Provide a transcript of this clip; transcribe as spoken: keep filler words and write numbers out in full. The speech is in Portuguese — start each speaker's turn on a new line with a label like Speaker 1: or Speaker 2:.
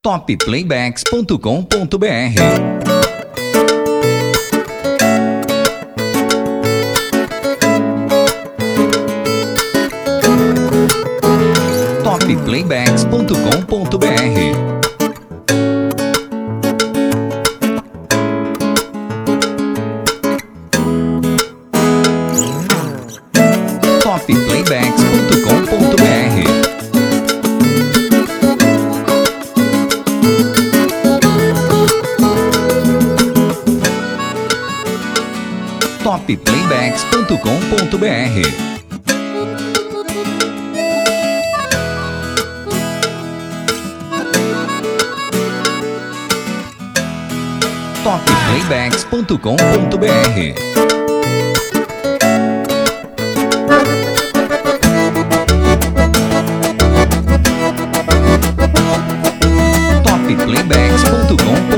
Speaker 1: top playbacks ponto com ponto br. top playbacks ponto com ponto br. top playbacks ponto com ponto br. top playbacks ponto com ponto br. top playbacks ponto com ponto br. top playbacks ponto com ponto br.